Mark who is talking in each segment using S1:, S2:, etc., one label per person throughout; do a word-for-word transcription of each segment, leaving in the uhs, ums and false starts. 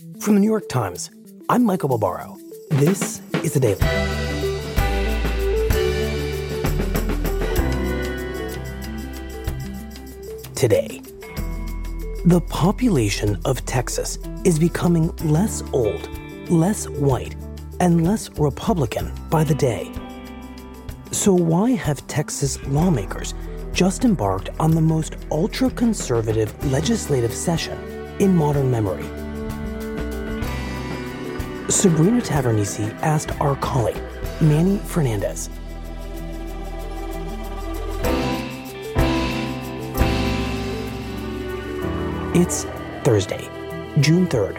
S1: From the New York Times, I'm Michael Barbaro. This is The Daily. Today, the population of Texas is becoming less old, less white, and less Republican by the day. So why have Texas lawmakers just embarked on the most ultra-conservative legislative session in modern memory? Sabrina Tavernise asked our colleague, Manny Fernandez. It's Thursday, June third.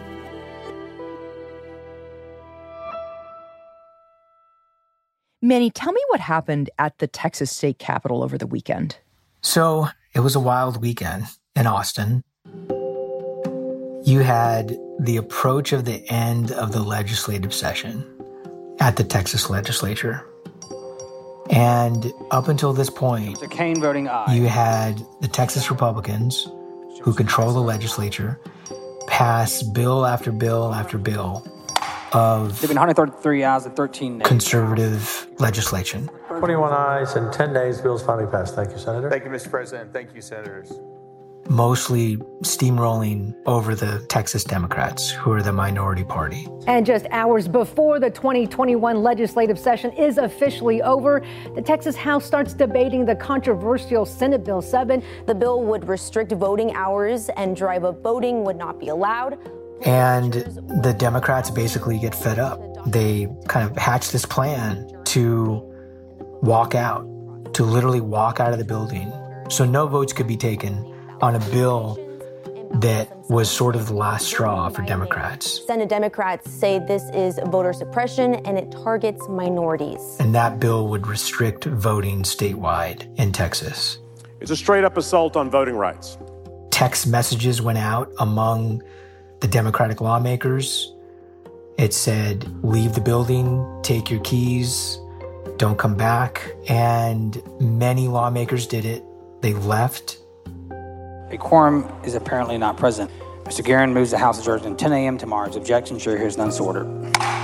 S2: Manny, tell me what happened at the Texas State Capitol over the weekend.
S3: So it was a wild weekend in Austin. You had the approach of the end of the legislative session at the Texas legislature. And up until this point,
S4: the Kane voting aye.
S3: You had the Texas Republicans, who control the legislature, pass bill after bill after bill of
S4: There have been one hundred thirty-three ayes and thirteen nays.
S3: Conservative legislation.
S5: twenty-one ayes and ten nays. Bill's finally passed. Thank you, Senator.
S6: Thank you, Mister President. Thank you, Senators.
S3: Mostly steamrolling over the Texas Democrats, who are the minority party.
S7: And just hours before the twenty twenty-one legislative session is officially over, the Texas House starts debating the controversial Senate Bill seven.
S8: The bill would restrict voting hours and drive-up voting would not be allowed.
S3: And the Democrats basically get fed up. They kind of hatch this plan to walk out, to literally walk out of the building. So no votes could be taken on a bill that was sort of the last straw for Democrats.
S8: Senate Democrats say this is voter suppression and it targets minorities.
S3: And that bill would restrict voting statewide in Texas.
S9: It's a straight-up assault on voting rights.
S3: Text messages went out among the Democratic lawmakers. It said, leave the building, take your keys, don't come back. And many lawmakers did it. They left.
S4: A quorum is apparently not present. Mister Guerin moves the House adjourned at ten a.m. tomorrow's objection. Chair hears none, so ordered.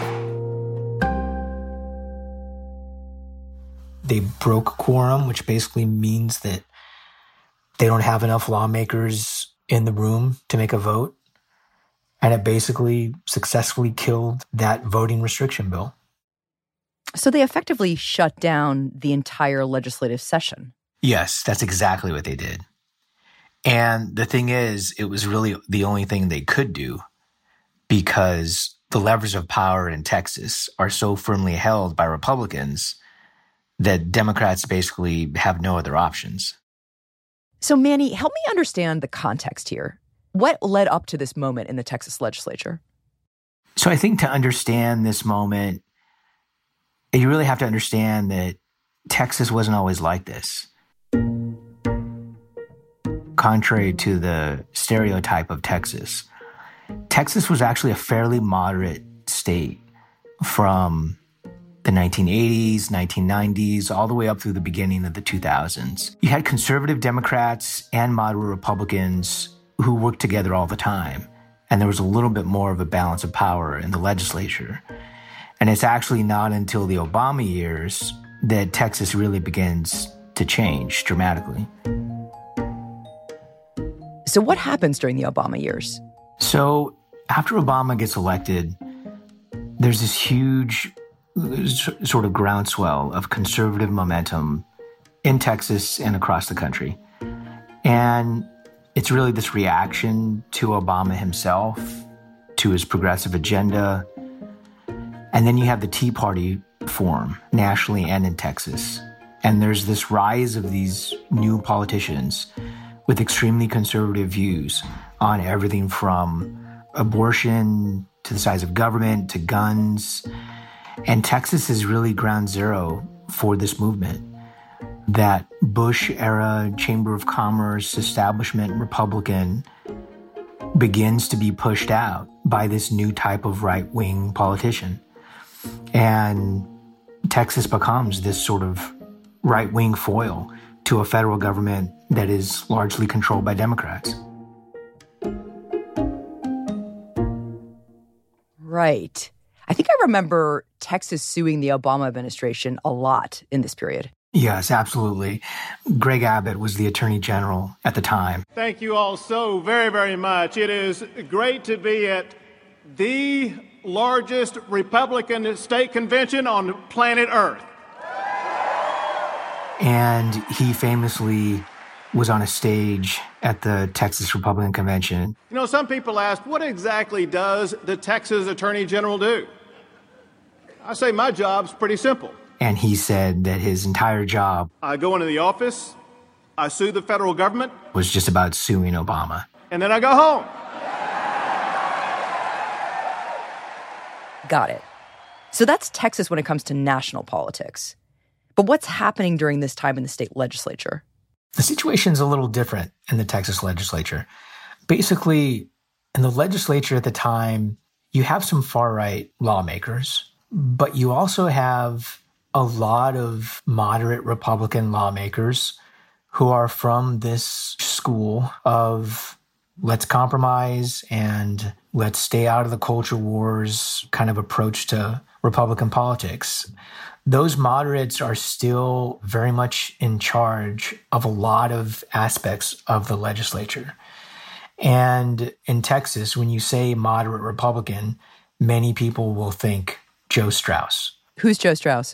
S3: They broke quorum, which basically means that they don't have enough lawmakers in the room to make a vote. And it basically successfully killed that voting restriction bill.
S2: So they effectively shut down the entire legislative session.
S3: Yes, that's exactly what they did. And the thing is, it was really the only thing they could do because the levers of power in Texas are so firmly held by Republicans that Democrats basically have no other options.
S2: So, Manny, help me understand the context here. What led up to this moment in the Texas legislature?
S3: So I think to understand this moment, you really have to understand that Texas wasn't always like this. Contrary to the stereotype of Texas, Texas was actually a fairly moderate state from the nineteen eighties, nineteen nineties, all the way up through the beginning of the two thousands. You had conservative Democrats and moderate Republicans who worked together all the time. And there was a little bit more of a balance of power in the legislature. And it's actually not until the Obama years that Texas really begins to change dramatically.
S2: So what happens during the Obama years?
S3: So after Obama gets elected, there's this huge sort of groundswell of conservative momentum in Texas and across the country. And it's really this reaction to Obama himself, to his progressive agenda. And then you have the Tea Party form nationally and in Texas. And there's this rise of these new politicians with extremely conservative views on everything from abortion to the size of government to guns. And Texas is really ground zero for this movement. That Bush-era Chamber of Commerce establishment Republican begins to be pushed out by this new type of right-wing politician. And Texas becomes this sort of right-wing foil to a federal government that is largely controlled by Democrats.
S2: Right. I think I remember Texas suing the Obama administration a lot in this period.
S3: Yes, absolutely. Greg Abbott was the Attorney General at the time.
S10: Thank you all so very, very much. It is great to be at the largest Republican state convention on planet Earth.
S3: And he famously was on a stage at the Texas Republican Convention.
S10: You know, some people ask, what exactly does the Texas Attorney General do? I say my job's pretty simple.
S3: And he said that his entire job
S10: I go into the office, I sue the federal government,
S3: was just about suing Obama.
S10: and then I go home.
S2: Got it. So that's Texas when it comes to national politics. But what's happening during this time in the state legislature?
S3: The situation's a little different in the Texas legislature. Basically, in the legislature at the time, you have some far-right lawmakers, but you also have a lot of moderate Republican lawmakers who are from this school of let's compromise and let's stay out of the culture wars kind of approach to Republican politics. Those moderates are still very much in charge of a lot of aspects of the legislature. And in Texas, when you say moderate Republican, many people will think Joe Straus.
S2: Who's Joe Straus?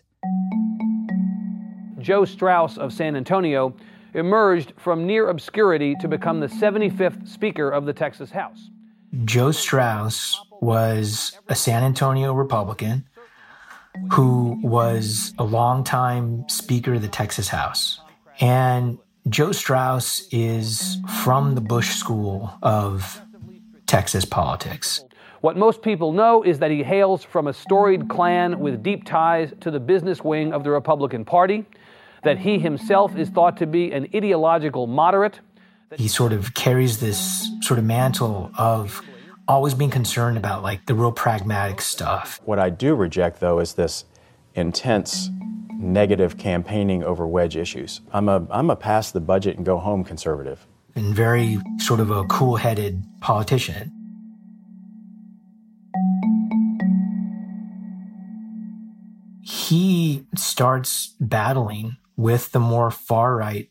S11: Joe Straus of San Antonio emerged from near obscurity to become the seventy-fifth Speaker of the Texas House.
S3: Joe Straus was a San Antonio Republican who was a longtime Speaker of the Texas House. And Joe Straus is from the Bush School of Texas politics.
S11: What most people know is that he hails from a storied clan with deep ties to the business wing of the Republican Party, that he himself is thought to be an ideological moderate.
S3: He sort of carries this sort of mantle of always being concerned about like the real pragmatic stuff.
S12: What I do reject, though, is this intense negative campaigning over wedge issues. I'm a I'm a pass the budget and go home conservative.
S3: And very sort of a cool-headed politician. He starts battling with the more far-right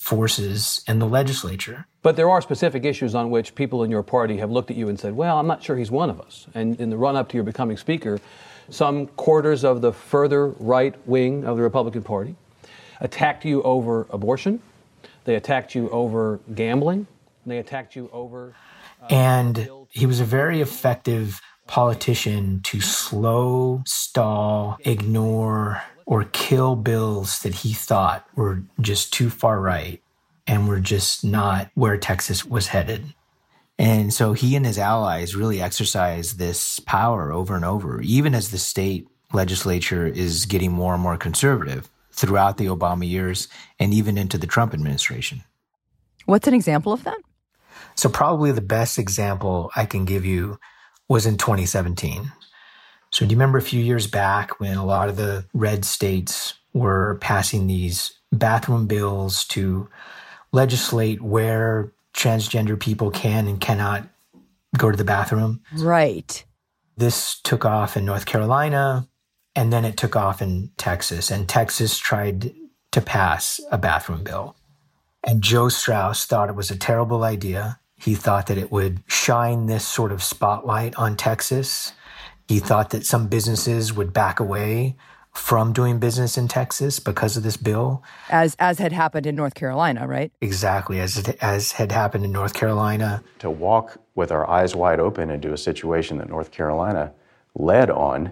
S3: forces in the legislature.
S11: But there are specific issues on which people in your party have looked at you and said, well, I'm not sure he's one of us. And in the run-up to your becoming Speaker, some quarters of the further right wing of the Republican Party attacked you over abortion. They attacked you over gambling. They attacked you over...
S3: Uh, and he was a very effective politician to slow, stall, ignore, or kill bills that he thought were just too far right and were just not where Texas was headed. And so he and his allies really exercised this power over and over, even as the state legislature is getting more and more conservative throughout the Obama years and even into the Trump administration.
S2: What's an example of that?
S3: So probably the best example I can give you was in twenty seventeen. So do you remember a few years back when a lot of the red states were passing these bathroom bills to legislate where transgender people can and cannot go to the bathroom?
S2: Right.
S3: This took off in North Carolina, and then it took off in Texas. And Texas tried to pass a bathroom bill. And Joe Straus thought it was a terrible idea. He thought that it would shine this sort of spotlight on Texas. He thought that some businesses would back away from doing business in Texas because of this bill.
S2: As as had happened in North Carolina, right?
S3: Exactly, as it, as had happened in North Carolina.
S12: To walk with our eyes wide open into a situation that North Carolina led on,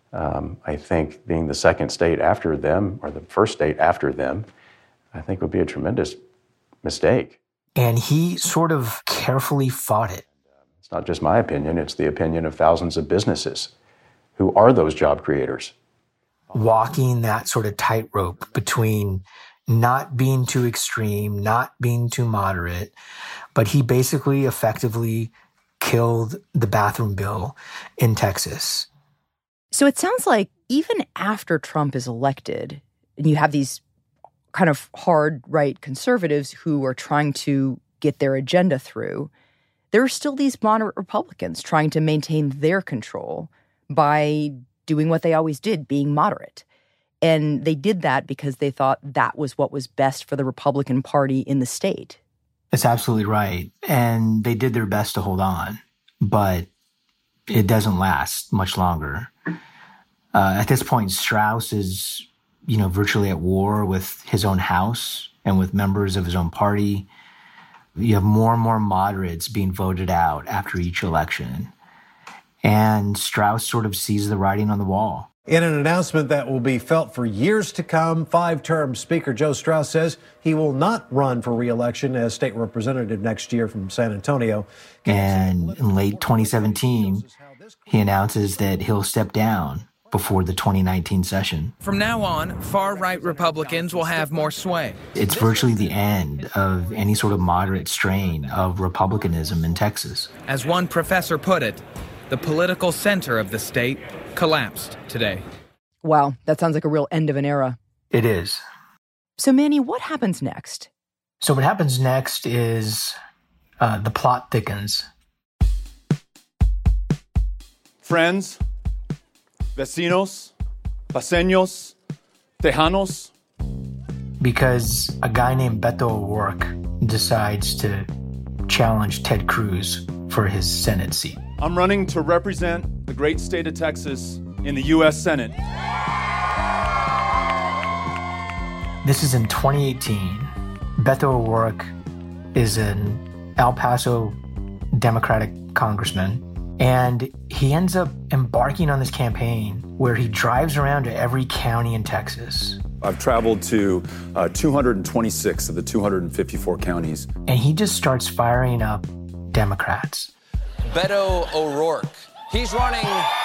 S12: um, I think being the second state after them, or the first state after them, I think would be a tremendous mistake.
S3: And he sort of carefully fought it.
S12: It's not just my opinion, it's the opinion of thousands of businesses who are those job creators.
S3: Walking that sort of tightrope between not being too extreme, not being too moderate, but he basically effectively killed the bathroom bill in Texas.
S2: So it sounds like even after Trump is elected, and you have these kind of hard right conservatives who are trying to get their agenda through, there are still these moderate Republicans trying to maintain their control by doing what they always did, being moderate. And they did that because they thought that was what was best for the Republican Party in the state.
S3: That's absolutely right. And they did their best to hold on, but it doesn't last much longer. Uh, at this point, Strauss is, you know, virtually at war with his own house and with members of his own party. You have more and more moderates being voted out after each election. And Strauss sort of sees the writing on the wall.
S13: In an announcement that will be felt for years to come, five-term Speaker Joe Strauss says he will not run for re-election as state representative next year from San Antonio.
S3: And in late twenty seventeen, he announces that he'll step down before the twenty nineteen session.
S14: From now on, far-right Republicans will have more sway.
S3: It's virtually the end of any sort of moderate strain of Republicanism in Texas.
S14: As one professor put it, the political center of the state collapsed today.
S2: Wow, that sounds like a real end of an era.
S3: It is.
S2: So, Manny, what happens next?
S3: So what happens next is uh, the plot thickens.
S15: Friends, vecinos, paseños, tejanos.
S3: Because a guy named Beto O'Rourke decides to challenge Ted Cruz for his Senate seat.
S15: I'm running to represent the great state of Texas in the U S Senate.
S3: This is in twenty eighteen. Beto O'Rourke is an El Paso Democratic congressman, and he ends up embarking on this campaign where he drives around to every county in Texas.
S16: I've traveled to uh, two hundred twenty-six of the two hundred fifty-four counties.
S3: And he just starts firing up Democrats.
S17: Beto O'Rourke. He's running.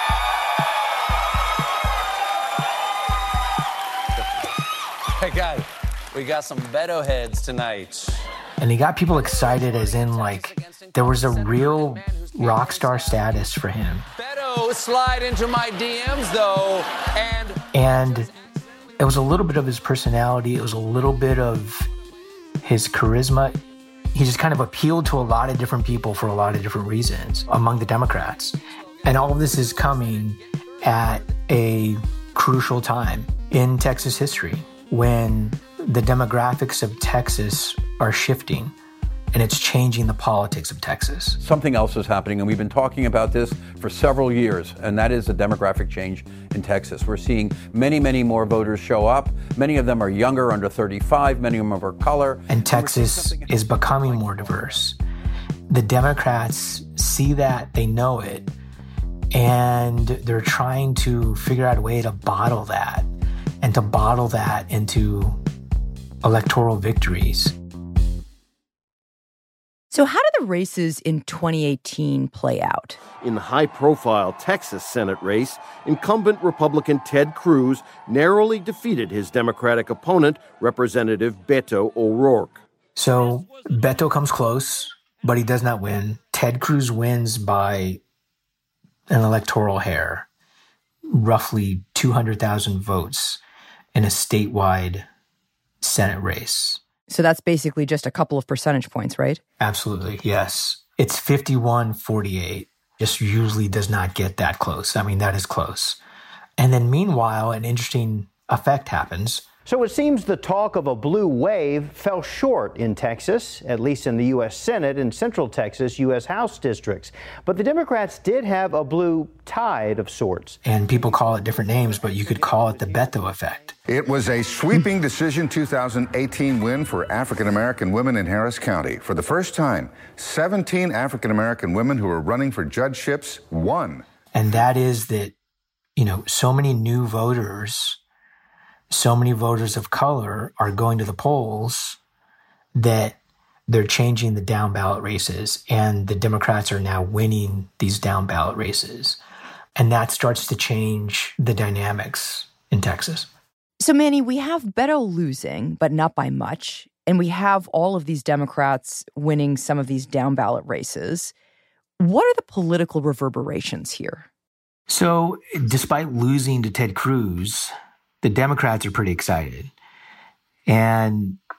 S17: Hey, guys, we got some Beto heads tonight.
S3: And he got people excited as in, like, there was a real rock star status for him.
S17: Beto slide into my D Ms, though, and...
S3: And it was a little bit of his personality. It was a little bit of his charisma. He just kind of appealed to a lot of different people for a lot of different reasons among the Democrats. And all of this is coming at a crucial time in Texas history when the demographics of Texas are shifting and it's changing the politics of Texas.
S18: Something else is happening, and we've been talking about this for several years, and that is the demographic change in Texas. We're seeing many, many more voters show up. Many of them are younger, under thirty-five. Many of them are color.
S3: And Texas is becoming more diverse. The Democrats see that, they know it, and they're trying to figure out a way to bottle that and to bottle that into electoral victories.
S2: So how did the races in twenty eighteen play out?
S19: In the high-profile Texas Senate race, incumbent Republican Ted Cruz narrowly defeated his Democratic opponent, Representative Beto O'Rourke.
S3: So Beto comes close, but he does not win. Ted Cruz wins by an electoral hair, roughly two hundred thousand votes in a statewide Senate race.
S2: So that's basically just a couple of percentage points, right?
S3: Absolutely, yes. It's fifty-one forty-eight. Just usually does not get that close. I mean, that is close. And then meanwhile, an interesting effect happens.
S20: So it seems the talk of a blue wave fell short in Texas, at least in the U S Senate and Central Texas U S House districts. But the Democrats did have a blue tide of sorts.
S3: And people call it different names, but you could call it the Beto effect.
S21: It was a sweeping decision two thousand eighteen win for African-American women in Harris County. For the first time, seventeen African-American women who were running for judgeships won.
S3: And that is that, you know, so many new voters, so many voters of color are going to the polls that they're changing the down ballot races, and the Democrats are now winning these down ballot races. And that starts to change the dynamics in Texas.
S2: So, Manny, we have Beto losing, but not by much. And we have all of these Democrats winning some of these down ballot races. What are the political reverberations here?
S3: So, despite losing to Ted Cruz, the Democrats are pretty excited. And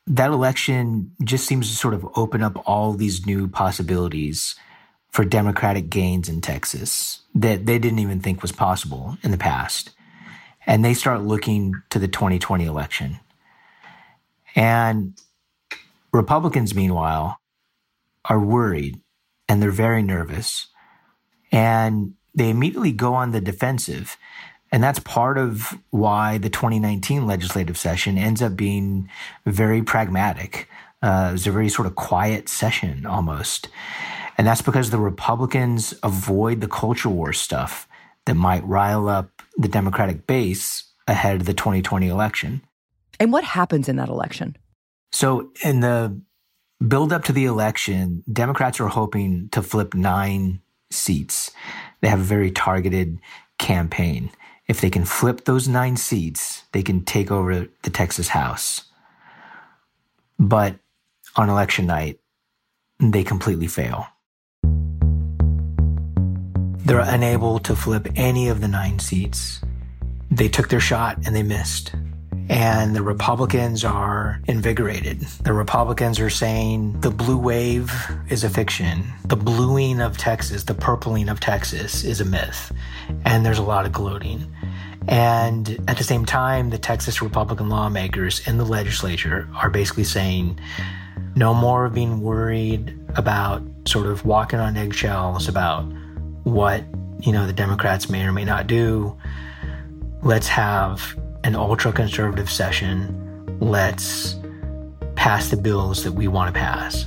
S3: that election just seems to sort of open up all these new possibilities for Democratic gains in Texas that they didn't even think was possible in the past. And they start looking to the twenty twenty election. And Republicans, meanwhile, are worried and they're very nervous. And they immediately go on the defensive. And that's part of why the twenty nineteen legislative session ends up being very pragmatic. Uh, it was a very sort of quiet session almost. And that's because the Republicans avoid the culture war stuff that might rile up the Democratic base ahead of the twenty twenty election.
S2: And what happens in that election?
S3: So in the build up to the election, Democrats are hoping to flip nine seats. They have a very targeted campaign. If they can flip those nine seats, they can take over the Texas House. But on election night, they completely fail. They're unable to flip any of the nine seats. They took their shot and they missed. And the Republicans are invigorated. The Republicans are saying the blue wave is a fiction. The bluing of Texas, the purpling of Texas is a myth. And there's a lot of gloating. And at the same time, the Texas Republican lawmakers in the legislature are basically saying no more of being worried about sort of walking on eggshells about what, you know, the Democrats may or may not do. Let's have an ultra-conservative session. Let's pass the bills that we want to pass.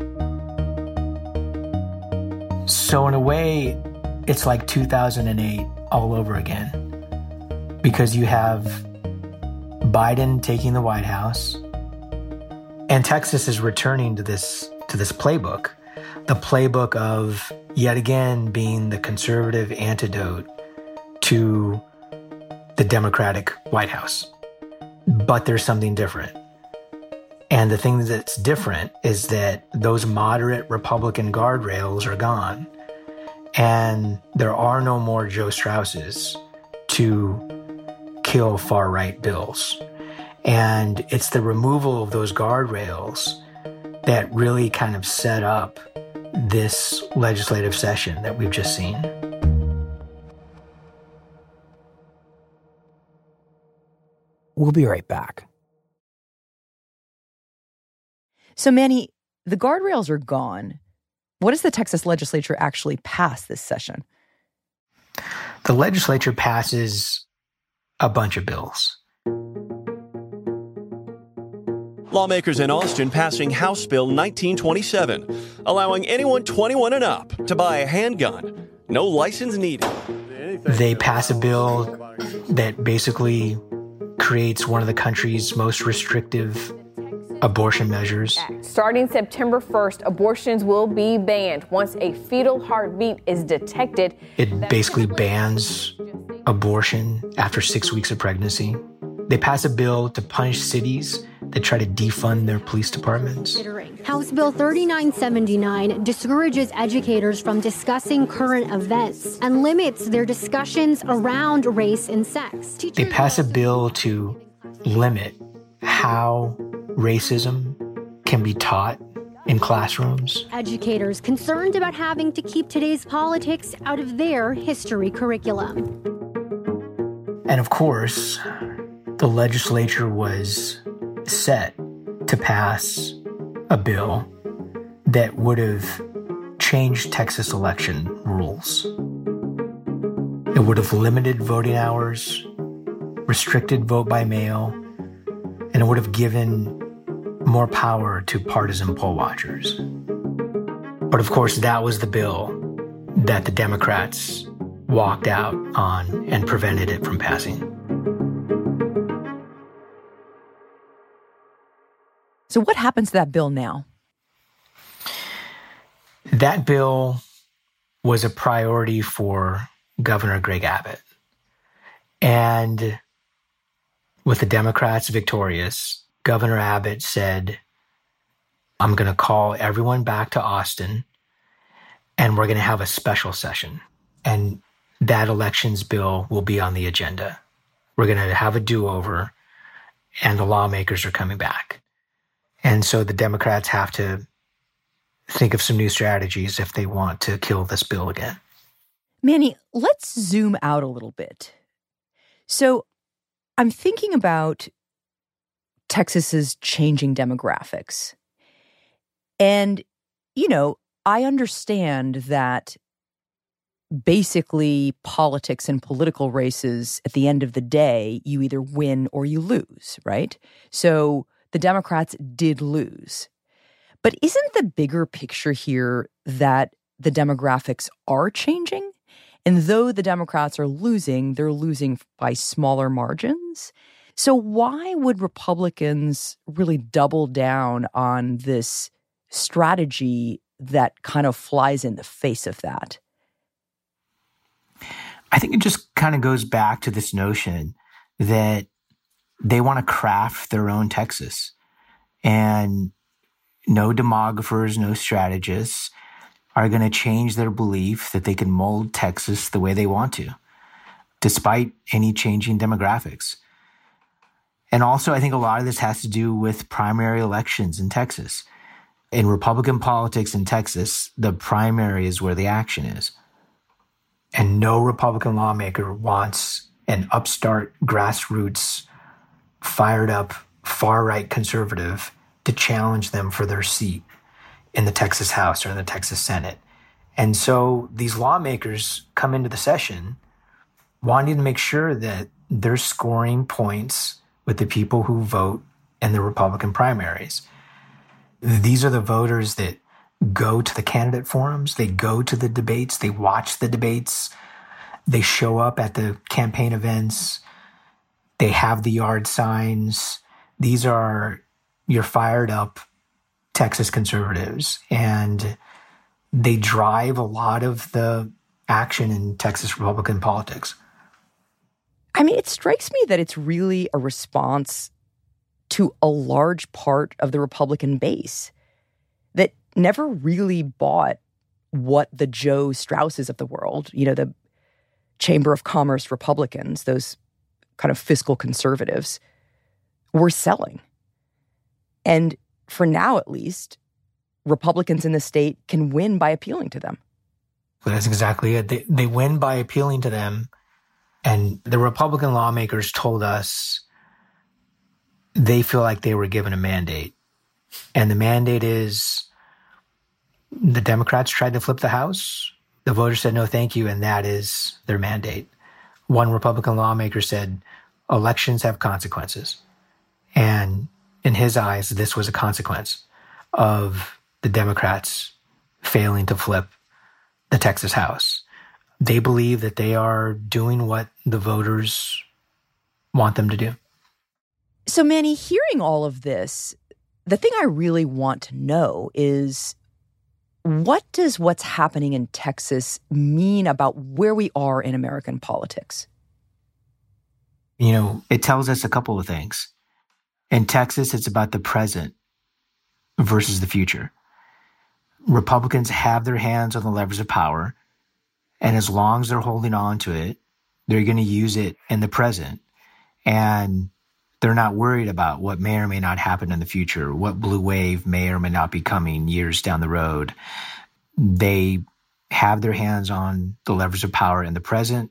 S3: So in a way, it's like two thousand eight all over again. Because you have Biden taking the White House, and Texas is returning to this to this playbook, the playbook of yet again being the conservative antidote to the Democratic White House. But there's something different. And the thing that's different is that those moderate Republican guardrails are gone. And there are no more Joe Strausses to kill far-right bills. And it's the removal of those guardrails that really kind of set up this legislative session that we've just seen.
S2: We'll be right back. So, Manny, the guardrails are gone. What does the Texas legislature actually pass this session?
S3: The legislature passes a bunch of bills.
S1: Lawmakers in Austin passing House Bill nineteen twenty-seven, allowing anyone twenty-one and up to buy a handgun. No license needed.
S3: They pass a bill that basically creates one of the country's most restrictive abortion measures.
S22: Starting September first, abortions will be banned once a fetal heartbeat is detected.
S3: It basically bans abortion after six weeks of pregnancy. They pass a bill to punish cities that try to defund their police departments.
S23: House Bill thirty-nine seventy-nine discourages educators from discussing current events and limits their discussions around race and sex.
S3: They pass a bill to limit how racism can be taught in classrooms.
S23: Educators concerned about having to keep today's politics out of their history curriculum.
S3: And of course, the legislature was set to pass a bill that would have changed Texas election rules. It would have limited voting hours, restricted vote by mail, and it would have given more power to partisan poll watchers. But of course, that was the bill that the Democrats walked out on and prevented it from passing.
S2: So what happens to that bill now?
S3: That bill was a priority for Governor Greg Abbott. And with the Democrats victorious, Governor Abbott said, I'm going to call everyone back to Austin, and we're going to have a special session. And that elections bill will be on the agenda. We're going to have a do-over, and the lawmakers are coming back. And so the Democrats have to think of some new strategies if they want to kill this bill again.
S2: Manny, let's zoom out a little bit. So I'm thinking about Texas's changing demographics. And, you know, I understand that basically politics and political races, at the end of the day, you either win or you lose, right? So the Democrats did lose. But isn't the bigger picture here that the demographics are changing? And though the Democrats are losing, they're losing by smaller margins. So why would Republicans really double down on this strategy that kind of flies in the face of that?
S3: I think it just kind of goes back to this notion that they want to craft their own Texas. And no demographers, no strategists are going to change their belief that they can mold Texas the way they want to, despite any changing demographics. And also, I think a lot of this has to do with primary elections in Texas. In Republican politics in Texas, the primary is where the action is. And no Republican lawmaker wants an upstart, grassroots, fired up, far-right conservative to challenge them for their seat in the Texas House or in the Texas Senate. And so these lawmakers come into the session wanting to make sure that they're scoring points with the people who vote in the Republican primaries. These are the voters that go to the candidate forums, they go to the debates, they watch the debates, they show up at the campaign events, they have the yard signs. These are your fired up Texas conservatives, and they drive a lot of the action in Texas Republican politics.
S2: I mean, it strikes me that it's really a response to a large part of the Republican base that never really bought what the Joe Strausses of the world, you know, the Chamber of Commerce Republicans, those kind of fiscal conservatives, were selling. And for now, at least, Republicans in the state can win by appealing to them.
S3: Well, that's exactly it. They, they win by appealing to them. And the Republican lawmakers told us they feel like they were given a mandate. And the mandate is the Democrats tried to flip the House. The voters said, no, thank you. And that is their mandate. One Republican lawmaker said, elections have consequences. And in his eyes, this was a consequence of the Democrats failing to flip the Texas House. They believe that they are doing what the voters want them to do.
S2: So, Manny, hearing all of this, the thing I really want to know is, what does what's happening in Texas mean about where we are in American politics?
S3: You know, it tells us a couple of things. In Texas, it's about the present versus the future. Republicans have their hands on the levers of power, and as long as they're holding on to it, they're going to use it in the present. And they're not worried about what may or may not happen in the future, what blue wave may or may not be coming years down the road. They have their hands on the levers of power in the present.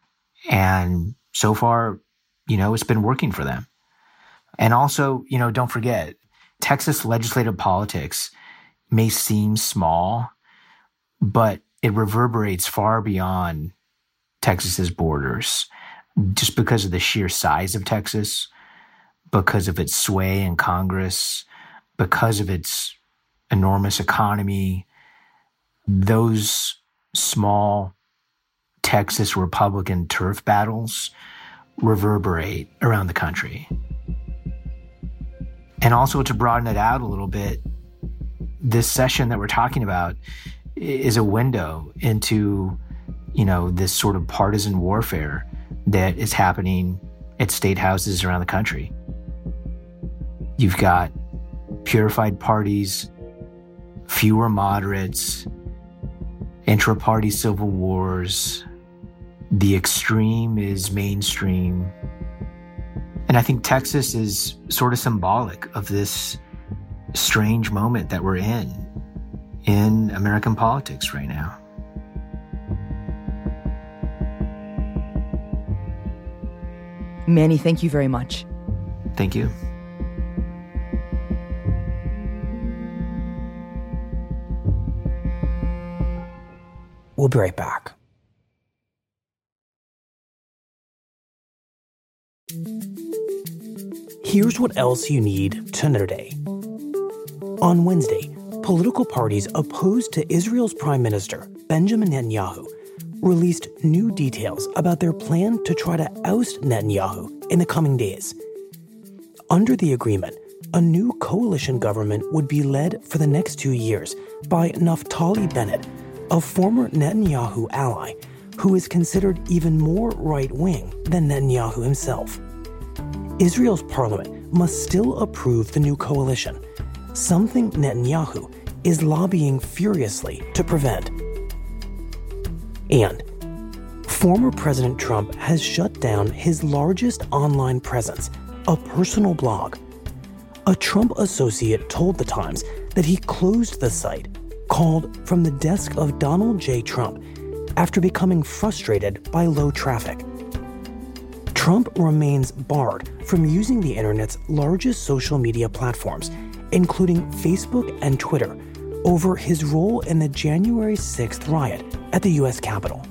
S3: And so far, you know, it's been working for them. And also, you know, don't forget, Texas legislative politics may seem small, but it reverberates far beyond Texas's borders just because of the sheer size of Texas, because of its sway in Congress, because of its enormous economy. Those small Texas Republican turf battles reverberate around the country. And also, to broaden it out a little bit, this session that we're talking about is a window into, you know, this sort of partisan warfare that is happening at state houses around the country. You've got purified parties, fewer moderates, intra-party civil wars. The extreme is mainstream. And I think Texas is sort of symbolic of this strange moment that we're in, in American politics right now.
S2: Manny, thank you very much.
S3: Thank you.
S5: We'll be right back. Here's what else you need to know today. On Wednesday, political parties opposed to Israel's Prime Minister, Benjamin Netanyahu, released new details about their plan to try to oust Netanyahu in the coming days. Under the agreement, a new coalition government would be led for the next two years by Naftali Bennett, a former Netanyahu ally who is considered even more right-wing than Netanyahu himself. Israel's parliament must still approve the new coalition, something Netanyahu is lobbying furiously to prevent. And former President Trump has shut down his largest online presence, a personal blog. A Trump associate told The Times that he closed the site, called From the Desk of Donald J. Trump, after becoming frustrated by low traffic. Trump remains barred from using the internet's largest social media platforms, including Facebook and Twitter, over his role in the January sixth riot at the U S Capitol.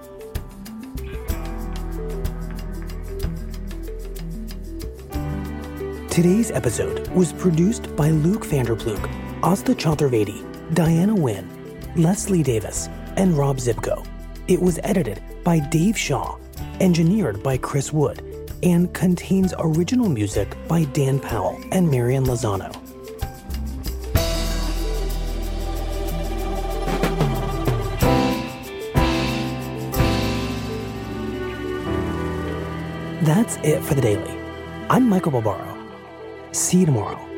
S5: Today's episode was produced by Luke Vanderploeg, Asta Chaturvedi, Diana Wynn, Leslie Davis, and Rob Zipko. It was edited by Dave Shaw, engineered by Chris Wood, and contains original music by Dan Powell and Marian Lozano. That's it for the Daily. I'm Michael Barbaro. See you tomorrow.